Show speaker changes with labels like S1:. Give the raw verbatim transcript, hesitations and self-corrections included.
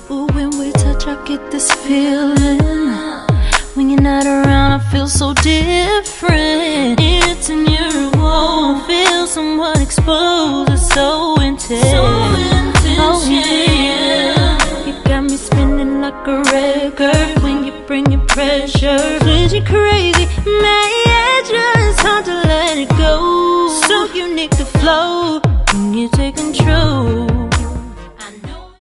S1: Ooh, when we touch, I get this feeling. When you're not around, I feel so different. It's in your wall, feel somewhat exposed. It's so intense, so intense, oh, yeah. You got me spinning like a record when you bring your pressure. Cause you're crazy, man, yeah, just hard to let it go. So unique to flow when you take control.